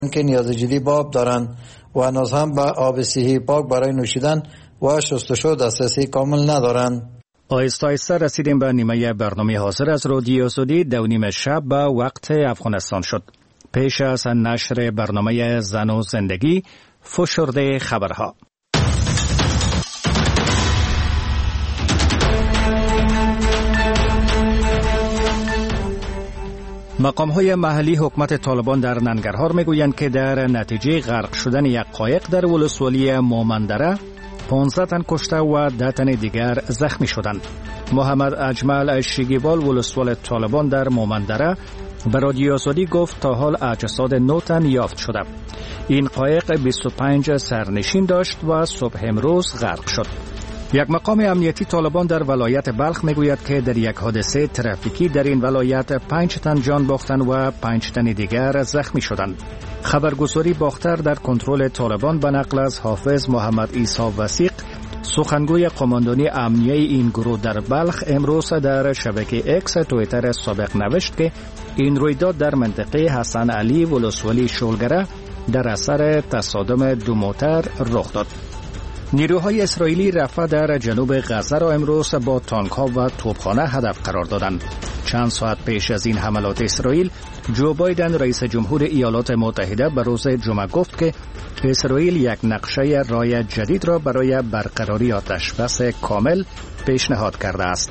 که نیاز جدی به آب دارند و هنوز هم به آب صحی پاک برای نوشیدن و شستشو دسترسی کامل ندارند. آهسته آهسته رسیدیم به نیمه برنامه حاضر از رادیو آزادی. 2:30 شب به وقت افغانستان شد. پیش از نشر برنامه زن و زندگی، فشرده خبرها. مقام‌های محلی حکومت طالبان در ننگرهار میگویند که در نتیجه غرق شدن یک قایق در ولسوالی مومندره 15 تن کشته و 10 تن دیگر زخمی شدند. محمد اجمل شیگیوال ولسوال طالبان در مومندره به رادیو آزادی گفت تا حال اجساد 9 تن یافت شده. این قایق 25 سرنشین داشت و صبح امروز غرق شد. یک مقام امنیتی طالبان در ولایت بلخ میگوید که در یک حادثه ترافیکی در این ولایت 5 تن جان باختند و 5 تن دیگر زخمی شدند. خبرگزاری باختر در کنترل طالبان به نقل از حافظ محمد عیسی وثیق، سخنگوی قماندانی امنیه این گروه در بلخ، امروز در شبکه اکس توییتر سابق نوشت که این رویداد در منطقه حسن علی ولسوالی شولگره در اثر تصادم دو موتر رخ داد. نیروهای اسرائیلی رفح در جنوب غزه را امروز با تانک‌ها و توپخانه هدف قرار دادند. چند ساعت پیش از این حملات اسرائیل، جو بایدن رئیس جمهور ایالات متحده به روز جمعه گفت که اسرائیل یک نقشه راه جدید را برای برقراری آتشبس کامل پیشنهاد کرده است.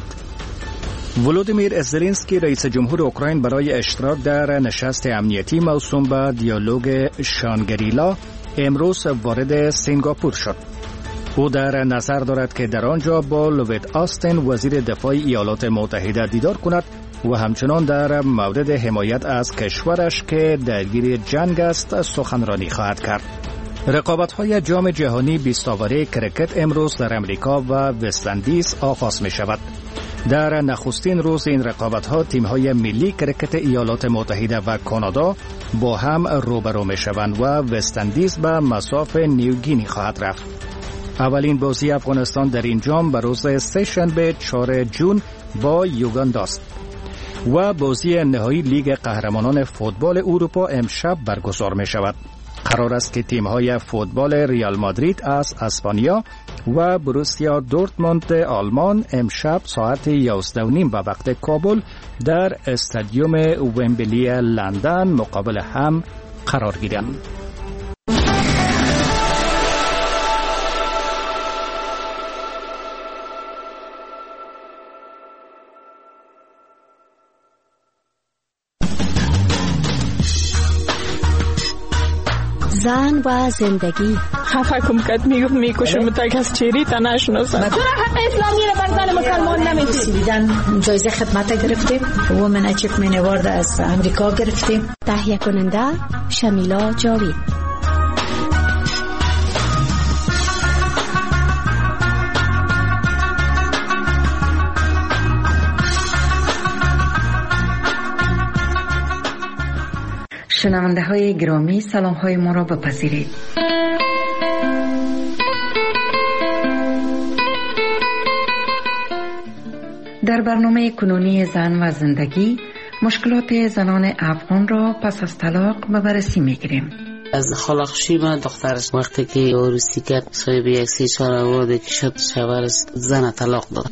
ولودیمیر زلنسکی رئیس جمهور اوکراین برای اشتراک در نشست امنیتی موسوم به دیالوگ شانگریلا امروز وارد سنگاپور شد. او در نظر دارد که در آنجا با لوید آستین وزیر دفاع ایالات متحده دیدار کند و همچنان در مورد حمایت از کشورش که درگیر جنگ است سخنرانی خواهد کرد. رقابت‌های جام جهانی 20 آوره کرکت امروز در امریکا و وست‌اندیز آغاز می شود. در نخستین روز این رقابت‌ها تیم‌های ملی کرکت ایالات متحده و کانادا با هم روبرو می شوند و وست‌اندیز به مصاف نیوگینی خواهد رفت. اولین بازی افغانستان در این جام به روز سه‌شنبه 4 جون با یوگاندا است و بازی نهایی لیگ قهرمانان فوتبال اروپا امشب برگزار می شود. قرار است که تیم‌های فوتبال ریال مادرید از اسپانیا و بروسیا دورتموند آلمان امشب ساعت 11:30 به وقت کابل در استادیوم ومبلی لندن مقابل هم قرار گیرند. زن و زندگی. خفه کم کد میکشم تا کس چیری تا نشناسم. چرا حق اسلامی رو بر زن مسلمان نمیدید؟ جایزه خدمت گرفتیم. وومن اچیومنت اوارد از امریکا گرفتیم. تهیه کننده شمیلا جاوید. شنونده های گرامی، سلام های ما را بپذیرید. در برنامه کنونی زن و زندگی مشکلات زنان افغان را پس از طلاق به بررسی میگیریم. از خلاقشی من دخترش وقتی که عروسی کرد صاحب 1-3 آورده که شد شوهرش زن طلاق داد.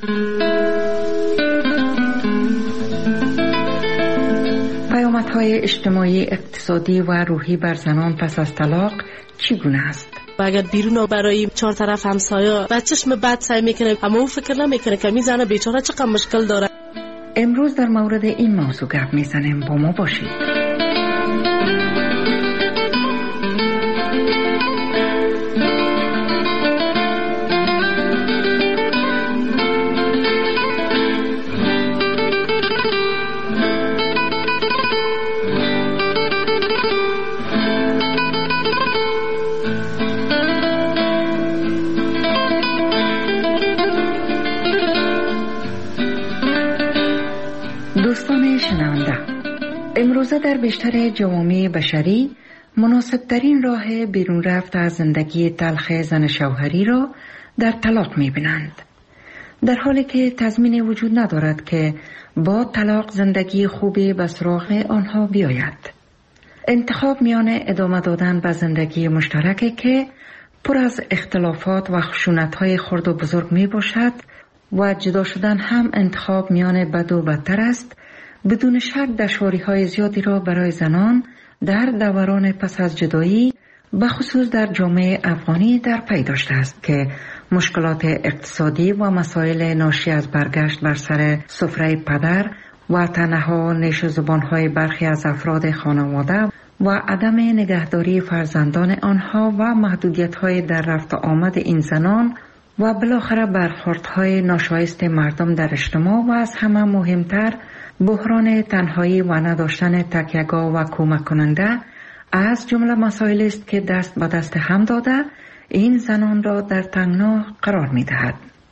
پیامدهای اجتماعی، اقتصادی و روحی بر زنان پس از طلاق چگونه است؟ اگر بیرون برای 4 طرف همسایه و چشم بد سعی میکنه، اما او فکر نمیکنه که می زنه بیچاره چقدر مشکل داره. امروز در مورد این موضوع گپ میزنیم، با ما باشید. دوستان شنونده، امروزه در بیشتر جوامع بشری مناسبترین راه بیرون رفت از زندگی تلخ زن شوهری را در طلاق می‌بینند، در حالی که تضمین وجود ندارد که با طلاق زندگی خوبی به سراغ آنها بیاید. انتخاب میان ادامه دادن به زندگی مشترکی که پر از اختلافات و خشونت‌های خرد و بزرگ می باشد و جدا شدن هم انتخاب میان بد و بدتر است، بدون شک دشواری‌های زیادی را برای زنان در دوران پس از جدایی بخصوص در جامعه افغانی در پی داشته است که مشکلات اقتصادی و مسائل ناشی از برگشت بر سر سفره پدر و تنها نیش و زبانهای برخی از افراد خانواده و عدم نگهداری فرزندان آنها و محدودیت‌های در رفت و آمد این زنان و بالاخره برخوردهای ناشایست مردم در اجتماع و از همه مهمتر بحران تنهایی و نداشتن تکیه‌گاه و کمک کننده از جمله مسائلی است که دست به دست هم داده این زنان را در تنگنا قرار می‌دهد.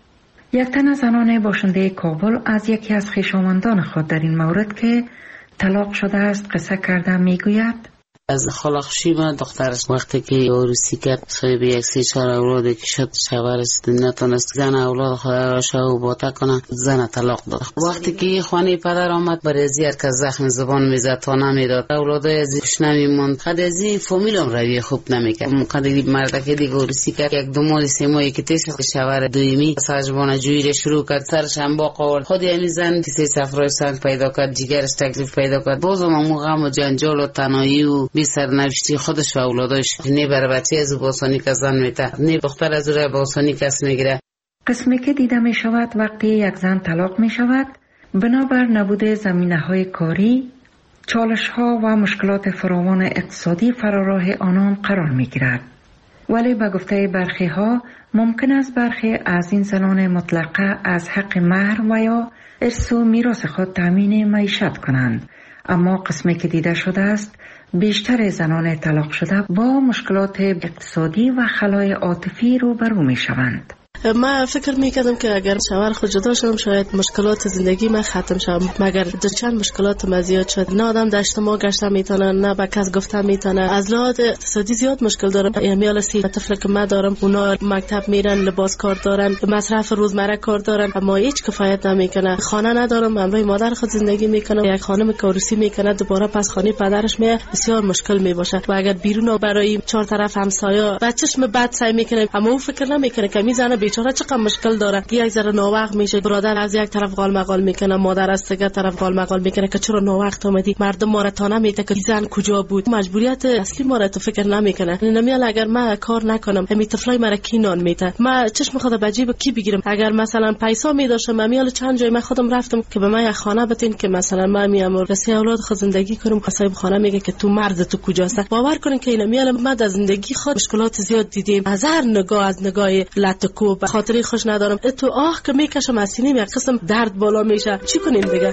یک تن از زنان باشنده کابل از یکی از خویشاوندان خود در این مورد که طلاق شده است قصه کرده میگوید: از خالخوشی من دخترش وقتی که عروسی کرد صاحب 1-3-4 اولاد که شد شوهرش نتونست زن اولاد خود را شو باتا کنه، زن طلاق داد. وقتی که خانه پدر آمد برای زیاد که زخم زبان میزد تا نمیداد، اولادای از خوش نمیموند، خود از این فامیلم روی خوب نمیکرد. قدری مرد که دیگه عروسی کرد 1-2 ماه 3 ماهی که تیش شوهر دویمی سرجبان جویی شروع کرد، سرش هم با قول خود همین زن که 3 صفرای سنگ پیدا کرد، جگرش تکلیف پیدا کرد، بازم همون غم و جنجال و تنهایی و بی سرنوشتی خودش و اولادش نه بر بچه از باسانی که زن میته، نه دختر از روی باسانی کس میگیره. قسمی که دیده می شود وقتی یک زن طلاق می شود بنابر نبود زمینه های کاری، چالش ها و مشکلات فراوان اقتصادی فراراه آنان قرار می گیرد. ولی به گفته برخی ها ممکن است برخی از این زنان مطلقه از حق مهر و یا ارث و میراث خود تامین معیشت کنند، اما قسمی که دیده شده است بیشتر زنان طلاق شده با مشکلات اقتصادی و خلای عاطفی روبرو می شوند. من فکر میکردم که اگر شوهر خود جدا شدم شاید مشکلات زندگی من ختم شد، مگر در چند مشکلات من زیاد شد. نه آدم در اجتماع گشته میتونه، نه به کس گفته میتونه. از لحاظ اقتصادی زیاد مشکل دارم. امیال 3 طفل که من دارم اونا مکتب میرن، لباس کار دارن، مصرف روزمره کار دارن، اما هیچ کفایت نمیکنه. خانه ندارم، همراه مادر خود زندگی میکنم. یک خانم که عروسی میکنه دوباره پس خانه پدرش میاد، بسیار مشکل میباشه. و اگر بیرون برای 4 طرف همسایه بچه‌ش بد سعی میکنه، اما او فکر نمیکنه که میزنه بیچاره چقدر مشکل داره. یک ذره ناوقت میشه، برادر از یک طرف قال مقال میکنه، مادر از دیگه طرف قال مقال میکنه که چرا ناوقت اومدی، مردم ما را تا نمیده که زن کجا بود. مجبوریت اصلی ما را تو فکر نمیکنه. نمیال اگر من کار نکنم همین طفلای مرا کی نان میده، من چشم خود به جیب کی بگیرم؟ اگر مثلا پیسا میداشم میال چند جای من خودم رفتم که به من یک خانه بتین که مثلا من میام رسی اولاد خود زندگی کنم، صاحب خانه میگه که تو مرد تو کجاست. باور کنین که اینا میال ما در زندگی خود مشکلات زیاد دیدیم، از هر نگاه، از نگاه لطکو به خاطر خوش ندارم تو آه که میکشم از سینه یک قسم درد بالا میشه. چی کنیم دیگه؟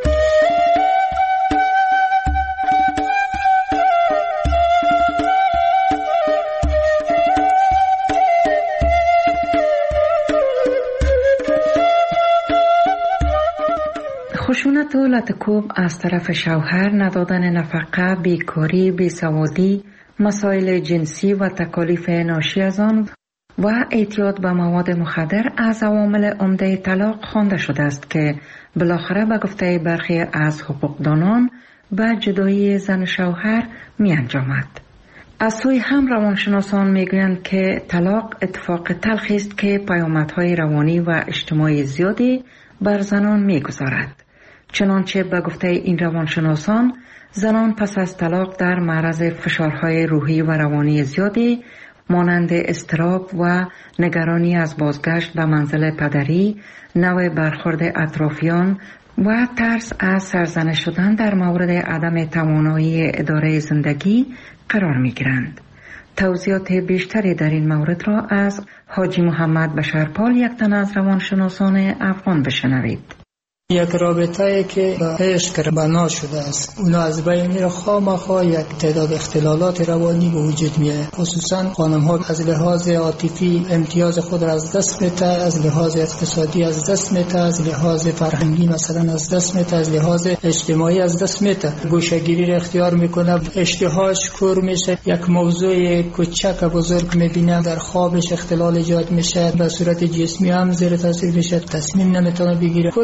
خشونت و لطکوب از طرف شوهر، ندادن نفقه، بیکاری، بیسوادی، مسائل جنسی و تکالیف ناشی از آن و اعتیاد به مواد مخدر از عوامل عمده طلاق خوانده شده است که بالاخره به گفته برخی از حقوقدانان به جدایی زن و شوهر می انجامد. از سوی هم روانشناسان می گویند که طلاق اتفاق تلخی است که پیامدهای روانی و اجتماعی زیادی بر زنان می گذارد. چنانچه به گفته این روانشناسان زنان پس از طلاق در معرض فشارهای روحی و روانی زیادی مانند اضطراب و نگرانی از بازگشت به منزل پدری، نوع برخورد اطرافیان و ترس از سرزنش شدن در مورد عدم توانایی اداره زندگی قرار می گیرند. توضیحات بیشتری در این مورد را از حاجی محمد بشرپال، یک تن از روانشناسان افغان، بشنوید. یک رابطه‌ای که به عشق بنا شده است، اونا از بین میره خامخا یک تعداد اختلالات روانی به وجود میاد. خصوصا خانم‌ها از لحاظ عاطفی امتیاز خود را از دست میده، از لحاظ اقتصادی از دست میده، از لحاظ فرهنگی مثلا از دست میده، از لحاظ اجتماعی از دست میده. گوشه‌گیری را اختیار میکنه، اشتهاش کور میشه، یک موضوع کوچک بزرگ میبینه، در خوابش اختلال ایجاد میشه، به صورت جسمی هم زیر تاثیر میشه، تصمیم نمیتونه بگیره. کلش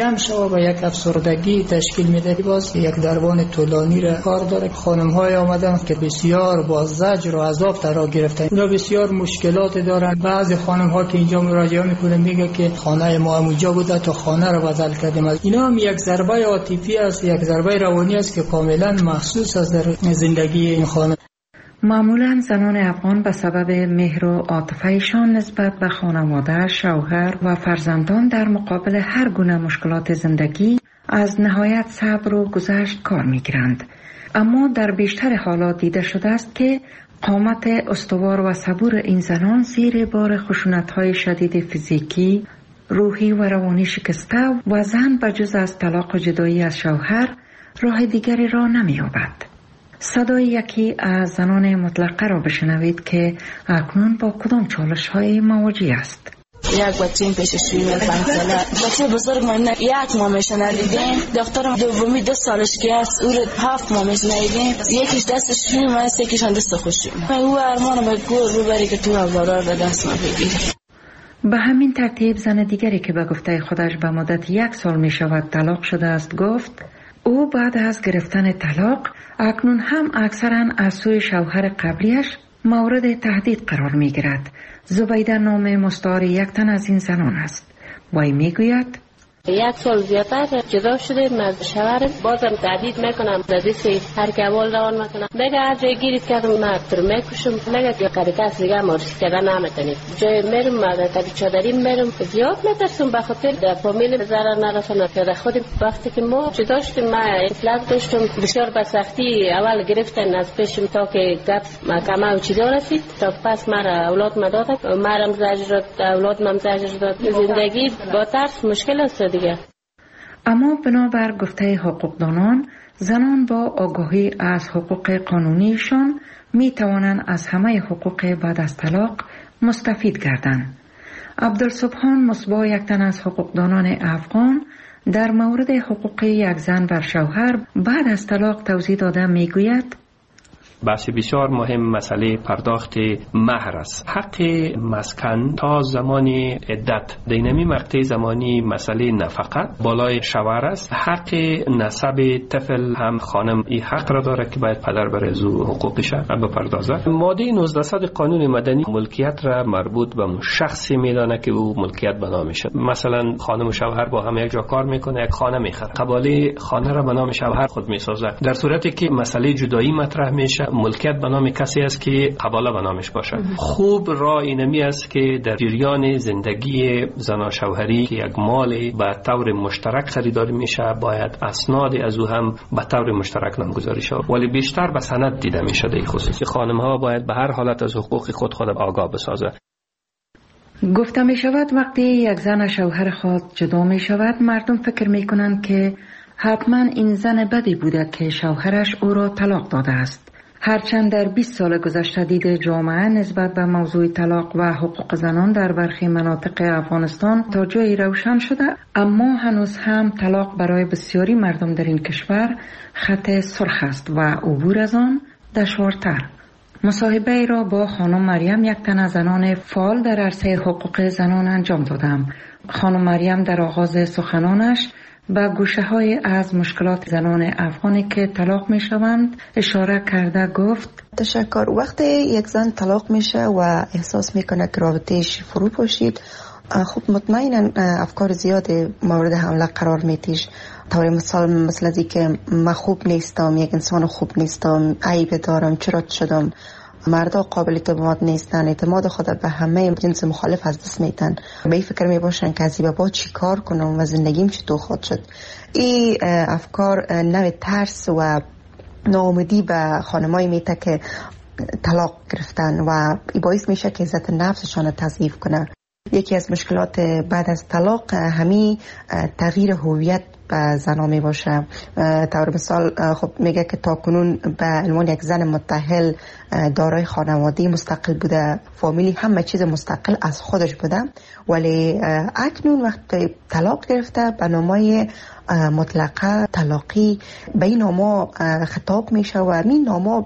جمع شود و یک افسردگی تشکیل میده. باز یک درمان طولانی را کار داره. خانم های آمدن که بسیار با زجر و عذاب فرا گرفتن، اونا بسیار مشکلات دارن. بعضی خانم ها که اینجا مراجعه میکنه میگه که خانه ما اونجا بوده تا خانه رو بدل کردیم. اینا هم یک ضربه عاطفی است، یک ضربه روانی است که کاملا محسوس است در زندگی این خانم. معمولا زنان افغان به سبب مهر و عاطفه‌شان نسبت به خانواده، شوهر و فرزندان در مقابل هر گونه مشکلات زندگی از نهایت صبر و گذشت کار می‌گیرند. اما در بیشتر حالات دیده شده است که قامت استوار و صبور این زنان زیر بار خشونت‌های شدید فیزیکی، روحی و روانی شکسته و زن بجز از طلاق و جدایی از شوهر راه دیگری را نمی‌یابد. صدای یکی از زنان مطلقه را بشنوید که اکنون با کدام چالش‌های مواجه است. یک بچه پیششویی 5 ساله، بچه بزرگ من 1 ماه میشه ندیدیم. دخترم دومی 2 سالش که است، او 7 ماه میشه ندیدیم. یکیش دستش شویم است، یکیش هم دست خوشیم. او ارمانم به گور ببری که تو اولار به دست ما بگیری. به همین ترتیب زن دیگری که به گفته خودش به مدت 1 سال می شود طلاق شده است گفت او بعد از گرفتن طلاق اکنون هم اکثرا از سوی شوهر قبلیش مورد تهدید قرار می گیرد. زبیده نام مستعار یک تن از این زنان است. وی می گوید 1 سال زیادتر جدا شده، من شوهرم بازم تهدید میکنم، دادیسی هر که اول روان میکنم، بگه هر جای گیرید کردم من تر میکشم، بگه که قریقه دیگه مارسی کردن نمیتونید. جای میرم من کبی چادری میرم، زیاد میترسم به خاطر در فامیل ضرر نرسونه. در خودم وقتی که ما جدا شدیم من اطلاع داشتم بسیار به سختی اول گرفتن از پیشم تا که گپ محکمه و چیزا رسید، تا پس مرا اولاد مداد، مرم زجر اولاد مم زجر داد. زندگی با ترس مشکل است دیگه. اما بنابر گفته حقوقدانان زنان با آگاهی از حقوق قانونیشان می توانند از همه حقوق بعد از طلاق مستفید گردند. عبدالسبحان مصباح یک تن از حقوقدانان افغان در مورد حقوق یک زن بر شوهر بعد از طلاق توضیح داده می گوید بحث بسیار مهم مسئله پرداخت مهر است. حق مسکن تا زمان عدت دینمی مقطع زمانی مسئله نفقت بالای شوهر است. حق نسب طفل هم خانم این حق را داره که باید پدر بر از حقوقش بپردازه. ماده 19 قانون مدنی ملکیت را مربوط به شخصی میدانه که او ملکیت به نامشه. مثلا خانم و شوهر با هم یک جا کار میکنه، یک خانه میخره، قباله خانه را به نام شوهر خود میسازه. در صورتی که مسئله جدایی مطرح میشه ملکیت به نام کسی است که قباله به نامش باشه. خوب راه اینمی است که در جریان زندگی زن شوهری که یک مال به طور مشترک خریداری میشه باید اسناد از او هم به طور مشترک نامگذاری شود، ولی بیشتر به سند دیده میشه. در خصوص خانم ها باید به هر حالت از حقوق خود آگاه بسازه. گفته می شود وقتی یک زن شوهر خود جدا می شود مردم فکر می کنند که حتما این زن بدی بوده که شوهرش او را طلاق داده است. هرچند در 20 سال گذشته دید جامعه نسبت به موضوع طلاق و حقوق زنان در برخی مناطق افغانستان تا جایی روشن شده، اما هنوز هم طلاق برای بسیاری مردم در این کشور خط سرخ است و عبور از آن دشوارتر. مصاحبه ای را با خانم مریم یک تن از زنان فعال در عرصه حقوق زنان انجام دادم. خانم مریم در آغاز سخنانش به گوشه های از مشکلات زنان افغانی که طلاق می شوند اشاره کرده گفت تشکر. وقتی یک زن طلاق میشه و احساس میکنه که رابطهش فرو پاشید، خب مطمئنا افکار زیاد مورد حمله قرار میتیش. طور مثل از که من خوب نیستم، یک انسان خوب نیستم، عیب دارم، چرا شدم، مردا قابل اعتماد نیستن، اعتماد خود به همه جنس مخالف از دست میتن، به این فکر میباشن که از با چی کار کنم و زندگیم چطور خود شد. این افکار نوع ترس و ناامیدی به خانمایی میته که طلاق گرفتن و این باعث میشه که عزت نفسشان تضعیف کنه. یکی از مشکلات بعد از طلاق همین تغییر هویت به زنا می باشه. طور مثال خب میگه که تاکنون به عنوان یک زن متأهل دارای خانوادگی مستقل بوده، فامیلی همه چیز مستقل از خودش بوده، ولی اکنون وقتی طلاق گرفته به نامای مطلقه طلاقی به این ناما خطاب میشه و این ناما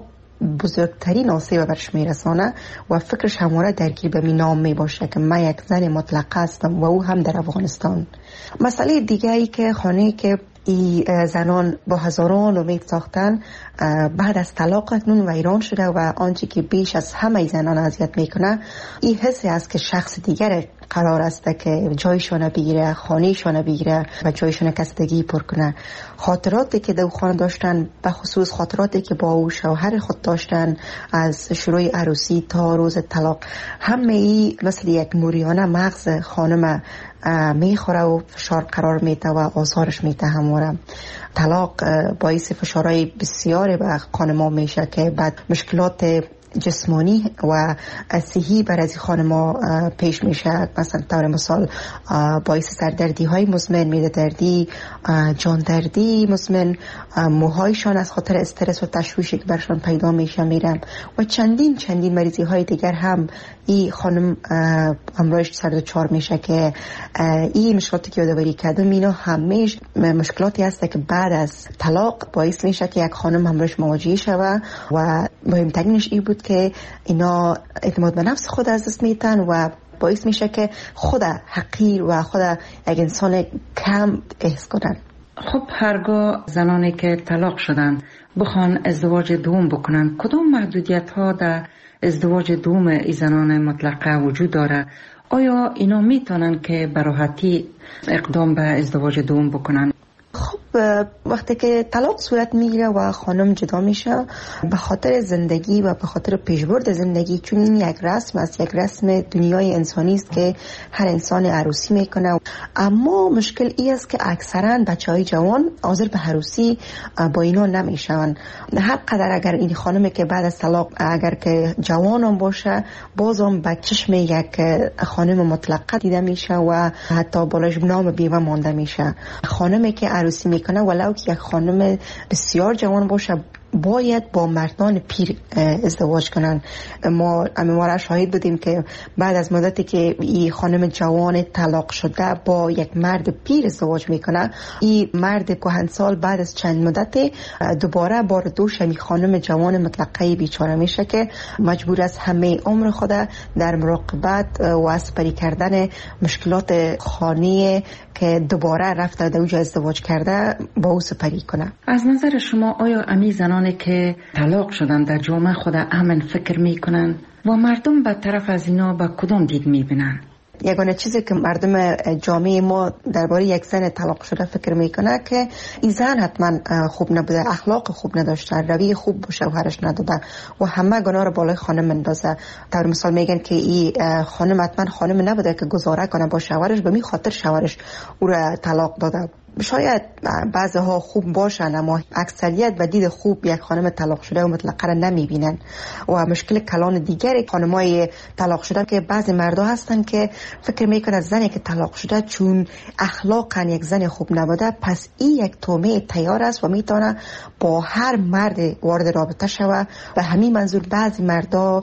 بزرگترین آسیب برش میرسانه و فکرش همواره درگیر به نام می باشه که من یک زن مطلقه هستم و او هم در افغانستان. مسئله دیگه ای که خانه که ای زنان با هزاران امید ساختن بعد از طلاق اکنون ویران شده و آنچه که بیش از همه زنان اذیت میکنه این حسی است که شخص دیگر قرار است که جایشان بگیره، خانهشان بگیره و جایشان کسدگی پر کنه. خاطراتی که دو خانه داشتن، به خصوص خاطراتی که با او شوهر خود داشتن از شروع عروسی تا روز طلاق، همه ای مثل یک موریانه مغز خانم میخوره و فشار قرار میده و آزارش میده. همواره طلاق باعث فشارهای بسیاری به خانم‌ها میشه که بعد مشکلات جسمانی و صحی بر از خانم‌ها پیش میشه. مثلا طور مثال باعث سردردی های مزمن، معده دردی، جان دردی مزمن، موهایشان از خاطر استرس و تشویشی که برشان پیدا میشه میرن و چندین مریضی های دیگر هم این خانم امروز سر دچار میشه که این مشکلاتی که یادآوری کردم اینا همیشه مشکلاتی هست که بعد از طلاق باعث میشه که یک خانم امروز مواجه شود و مهمترینش این بود که اینا اعتماد به نفس خود از دست میتن و باعث میشه که خود حقیر و خود یک انسان کم احساس کنن. خب هرگاه زنانی که طلاق شدن بخوان ازدواج دوم بکنن، کدام محدودیت ها در ازدواج دوم ای زنان مطلقه وجود داره؟ آیا اینا میتونن که به راحتی اقدام به ازدواج دوم بکنن؟ خب وقتی که طلاق صورت میگیره و خانم جدا میشه به خاطر زندگی و به خاطر پیشبرد زندگی، چون این یک رسم است، یک رسم دنیای انسانی است که هر انسان عروسی میکنه، اما مشکل این است که اکثرا بچهای جوان حاضر به عروسی با اینا نمیشن. هر قدر اگر این خانمی که بعد از طلاق اگر که جوانم باشه بازم به چشم یک خانم مطلقه دیده میشه و حتی بالاش نام بیوه مانده میشه. خانمی که عروسی میکنه ولو که یک خانم بسیار جوان باشه باید با مردان پیر ازدواج کنن. ما شاهد بودیم که بعد از مدتی که این خانم جوان طلاق شده با یک مرد پیر ازدواج میکنه، این مرد کهنسال بعد از چند مدت دوباره بار دوش می خانم جوان مطلقه بیچاره میشه که مجبور است همه عمر خود در مراقبت و اسپری کردن مشکلات خانه که دوباره رفته در اونجا ازدواج کرده با او سپری کنه. از نظر شما آیا امی زنانی که طلاق شدن در جامعه خود امن فکر میکنن و مردم به طرف از اینا با کدام دید میبینن؟ یگانه چیزی که مردم جامعه ما درباره یک زن طلاق شده فکر میکنه که این زن حتما خوب نبوده، اخلاق خوب نداشته، روی خوب به شوهرش نداده و همه گناه رو بالای خانم اندازه. در مثال میگن که این خانم حتما خانم نبوده که گزاره کنه با شوهرش، به می خاطر شوهرش او را طلاق داده. شاید بعضها خوب باشن اما اکثریت به دید خوب یک خانم طلاق شده و مطلقه را نمیبینن. و مشکل کلان دیگری خانمای طلاق شده که بعضی مردا هستن که فکر میکنن زنی که طلاق شده چون اخلاقا یک زن خوب نبوده پس این یک تومه تیار است و میتونه با هر مرد وارد رابطه شود. و همین منظور بعضی مردا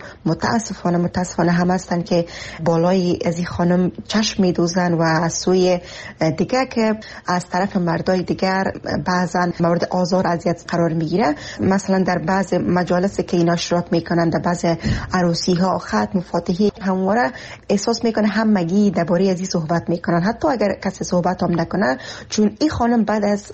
متاسفانه هم هستن که بالای از این خانم چشم میدوزن و از سوی دیگه که از طرف مردای دیگر بعضا مورد آزار اذیت قرار میگیره. مثلا در بعض مجالس که اینا اشتراک میکنن، در بعض عروسی ها، ختم و فاتحه، همواره احساس میکنه همگی درباره از این صحبت میکنن، حتی اگر کسی صحبت هم نکنه، چون این خانم بعد از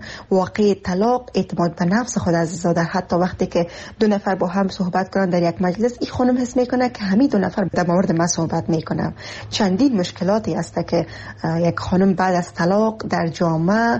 واقع طلاق اعتماد به نفس خود از زاده. حتی وقتی که دو نفر با هم صحبت کنن در یک مجلس، این خانم حس میکنه که همین دو نفر در مورد من صحبت میکنن. چندین مشکلاتی هست که یک خانم بعد از طلاق در جامعه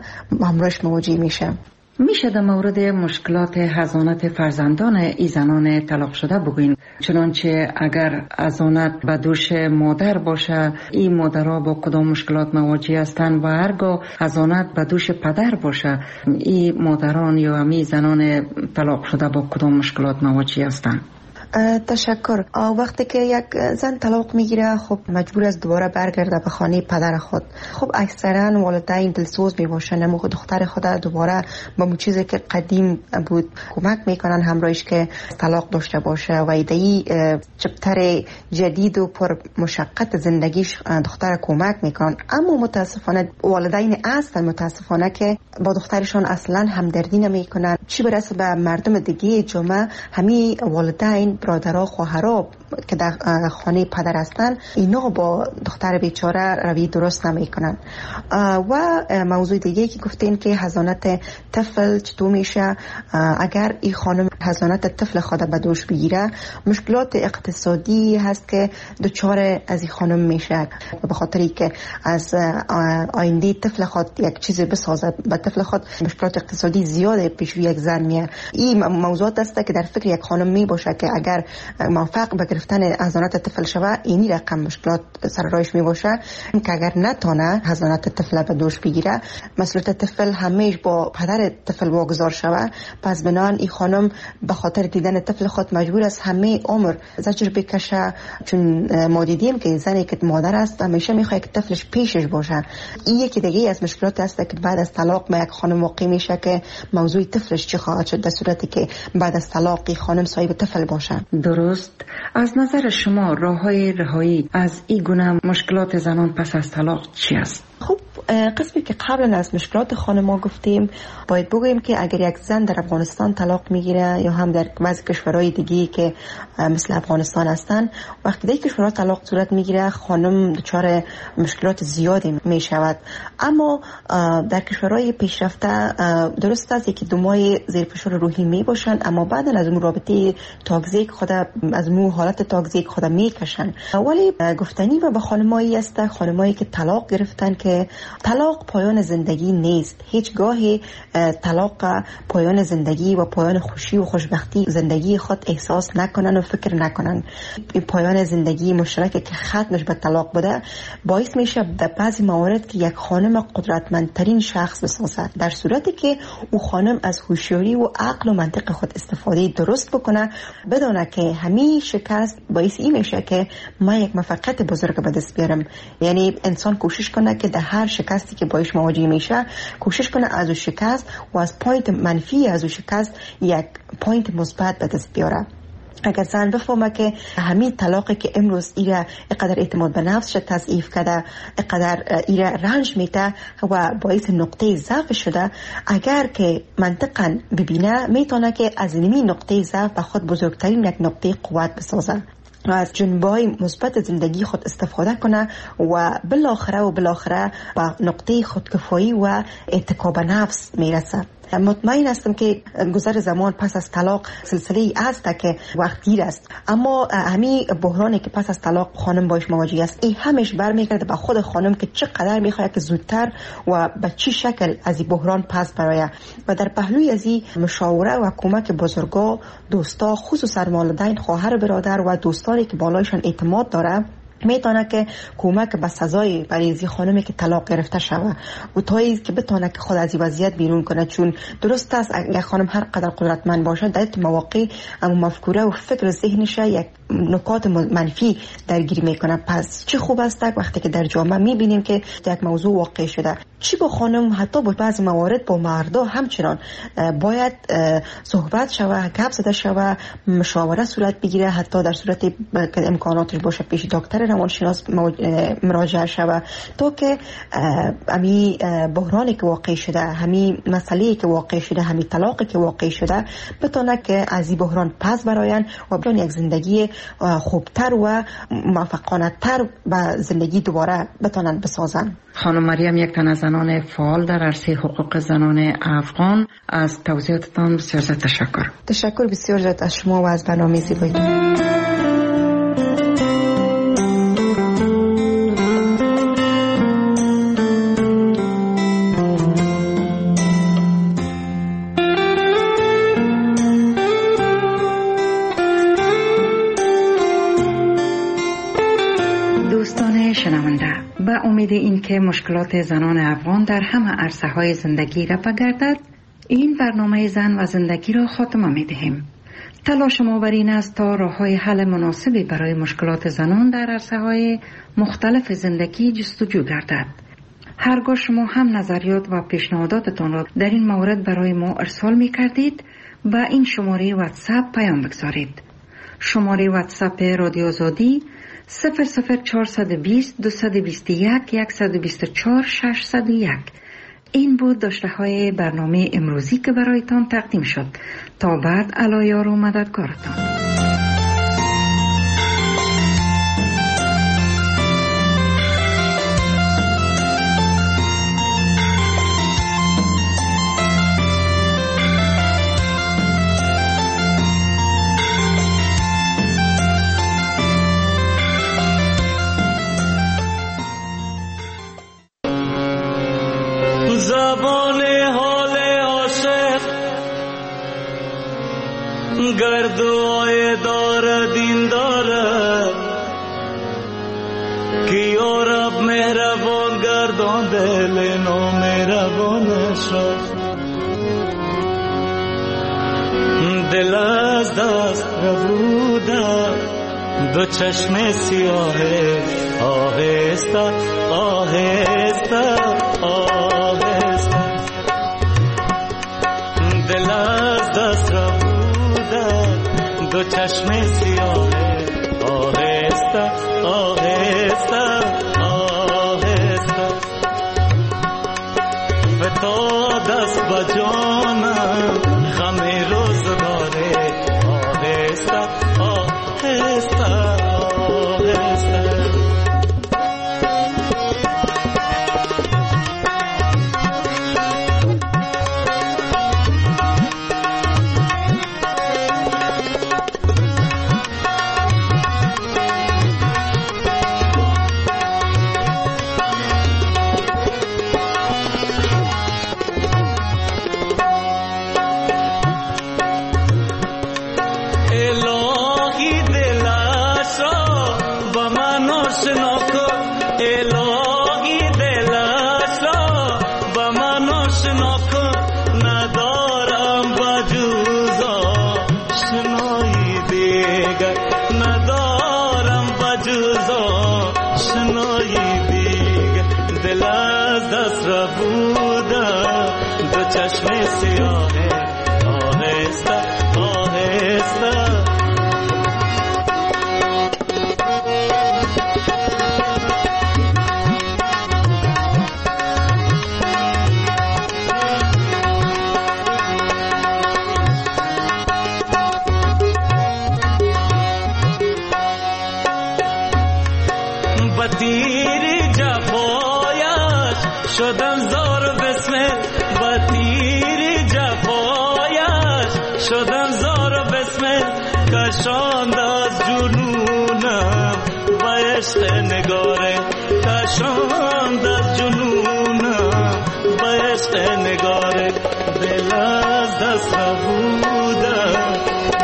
همراهش مواجه میشه. میشه در مورد مشکلات حضانت فرزندان ای زنان طلاق شده بگوین؟ چنانچه اگر حضانت به دوش مادر باشه، این مادرها با کدام مشکلات مواجه هستند و هرگاه حضانت به دوش پدر باشه، این مادران یا امی زنان طلاق شده با کدام مشکلات مواجه هستند؟ تشکر. وقتی که یک زن طلاق میگیره خب مجبور است دوباره برگرده به خانه پدر خود. خب اکثرا والدین دلسوز میباشن اما دختر خود دوباره با اون چیزی که قدیم بود کمک میکنن همراهش که طلاق داشته باشه و ایدهی چپتر جدید و پر مشقت زندگیش دختر کمک میکنن. اما متاسفانه والدین اصلا متاسفانه که با دخترشون اصلا همدردی نمیکنن، چی برسه به مردم دیگه جامعه. همین والدین، برادرها، خواهرها که در خانه پدر هستن اینا با دختر بیچاره روی درست نمیکنن. و موضوع دیگه که گفتین که حضانت طفل چطور میشه، اگر این خانم حضانت طفل خود به دوش بگیره مشکلات اقتصادی هست که دچار از این خانم میشه، به خاطری که از آینده طفل خود یک چیزی بسازد به طفل خود مشکلات اقتصادی زیاده پیش روی یک زن میه. این موضوعات است که در فکر یک خانم می باشه که اگر موفق به گرفتن حضانت طفل شوه اینی رقم مشکلات سر راهش می باشه که اگر نتونه حضانت طفل به دوش بگیره مسئولیت طفل همیشه با پدر طفل واگذار شوه. پس بنابراین این خانم به خاطر دیدن طفل خود مجبور است همه عمر زجر بکشه، چون ما دیدیم که زنی که مادر است همیشه میخواد که طفلش پیشش باشه. این یکی دیگه از مشکلات است که بعد از طلاق یک خانم واقع میشه که موضوع طفلش چی خواهد شد در صورتی که بعد از طلاق خانم صاحب طفل باشه. درست. از نظر شما راههای رهایی از این گونه مشکلات زنان پس از طلاق چی است؟ خب قسمی که قبلا از مشکلات خانم‌ها گفتیم، باید بگوییم که اگر یک زن در افغانستان طلاق میگیره یا هم در بعضی کشورهای دیگه که مثل افغانستان هستن، وقتی در کشورها طلاق صورت میگیره خانم دچار مشکلات زیادی میشود. اما در کشورهای پیشرفته درست است یکی دو ماه زیر فشار روحی میباشن، اما بعد از اون رابطه تاکزیک خود از اون حالت تاکزیک خود میکشن. ولی گفتنی و به خانمایی است، خانمایی که طلاق گرفتن، که طلاق پایان زندگی نیست. هیچگاهی طلاق پایان زندگی و پایان خوشی و خوشبختی زندگی خود احساس نکنن و فکر نکنن. پایان زندگی مشترک که ختمش به طلاق بوده باعث میشه در بعضی موارد که یک خانم قدرتمندترین شخص بسازد، در صورتی که او خانم از هوشیاری و عقل و منطق خود استفاده درست بکنه، بدونه که همین شکست باعث این میشه که من یک موفقیت بزرگ به دست بیارم. یعنی انسان کوشش کنه که در هر شکستی که باش مواجه میشه کوشش کنه از اون شکست و از پوینت منفی از اون شکست یک پوینت مثبت به دست بیاره. اگر زن بفهمه که همین طلاقی که امروز ایره اقدر اعتماد به نفسش تضعیف کرده، اقدر ایره رنج میده و باعث نقطه ضعف شده، اگر که منطقاً ببینه میتونه که از این نقطه ضعف به خود بزرگترین یک نقطه قوت بسازه و از جنبه‌های مثبت زندگی خود استفاده کنه و بالاخره به نقطه خودکفایی و اتکا به نفس میرسه. مطمئن هستم که گذر زمان پس از طلاق سلسله‌ای است که وقت گیر است، اما همین بحرانی که پس از طلاق خانم باش مواجه است این همش برمیگرده به خود خانم که چقدر میخواد که زودتر و به چه شکل از این بحران پس برایه. و در پهلوی از این مشاوره و کمک بزرگا، دوستا، خصوصا والدین، خواهر، برادر و دوستانی که بالایشان اعتماد داره میتونه که کمک به سزای برای خانمی که طلاق گرفته شوه و تایی که بتونه که خود از این وضعیت بیرون کنه. چون درست است اگر خانم هر قدر قدرتمند باشه در مواقع مفکوره و فکر ذهنش یک نکات منفی درگیری میکنه. پس چه خوب است وقتی که در جامعه میبینیم که یک موضوع واقع شده، چی با خانم حتی با بعضی موارد با مردا همچنان باید صحبت شوه، گپ زده شوه، مشاوره صورت بگیره، حتی در صورت که امکاناتش باشه پیش دکتر روانشناس مراجعه شوه تا که همین بحرانی که واقع شده، همین مسئله‌ای که واقع شده، همین طلاقی که واقع شده بتونه که از این بحران پس براین و بتونه یک زندگی خوبتر و موفقانه تر به زندگی دوباره بتونن بسازن. خانم مریم، یک تن از زنان فعال در عرصه حقوق زنان افغان، از توضیحاتتان بسیار زیاد تشکر. تشکر بسیار زیاد از شما و از برنامه زیبایتون. به امید این که مشکلات زنان افغان در همه عرصه‌های زندگی رفع گردد، این برنامه زن و زندگی را خاتمه می‌دهیم. تلاش ما بر این است تا راه‌های حل مناسبی برای مشکلات زنان در عرصه‌های مختلف زندگی جستجو گردد. هرگاه شما هم نظریات و پیشنهاداتتان را در این مورد برای ما ارسال می کردید، با این شماره واتساپ پیام بگذارید. شماره واتساپ رادیو آزادی 00420 221 124 601. این بود داشته‌های برنامه امروزی که برایتان تقدیم شد. تا بعد علایار و مددکارتان. گردوای دار دین داره کی رب مهربان گردان دل نو مهربان شد دل از دست ربوده دو چشم سیاه آهسته آهسته آهسته دل از دست ربوده دو چشم سیاه آهسته آهسته آهسته به تو دست به جانم غم روزگاره آهسته آهسته آهسته چشم سیاه آهسته آهسته بطیری جفایش شدم زار بسمه بطیری جفایش شدم زار بسمه کشاند از جنونم با عشق نگاره کشاند از جنونم با عشق نگاره دل از دست بودم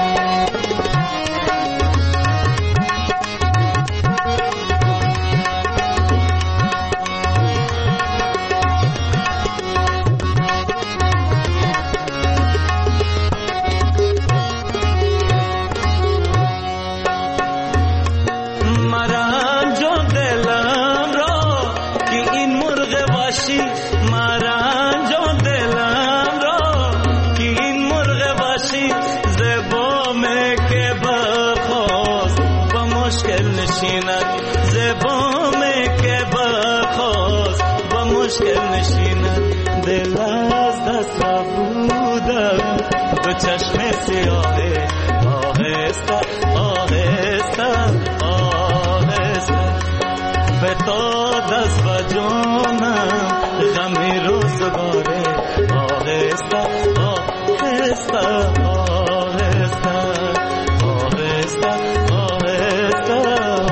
مشکل نشینه دل از دست ربودم دو چشم سیاه آهسته آهسته آهسته به تو دست و جانم غمی روزگاره آهسته آهسته آهسته آهسته آهسته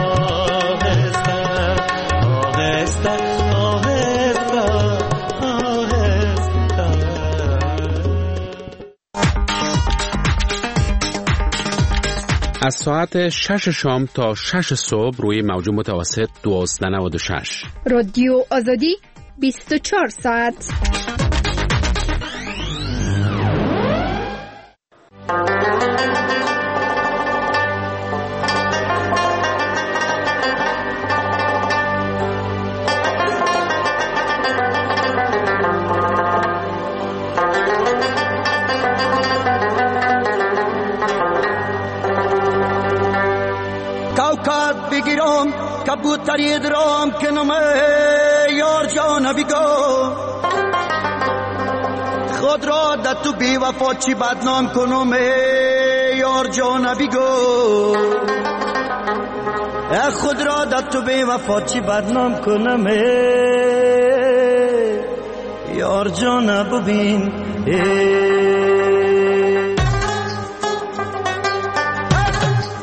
آهسته از ساعت 6 شام تا 6 صبح روی موج متوسط 1296 رادیو آزادی 24 ساعت. چوکات بگیرم کبوتری درام کنم یار جان بگو خود را در تو بی وفا چی بدنام کنم یار جان بگو خود را در تو بی وفا چی بدنام کنم یار جان ببین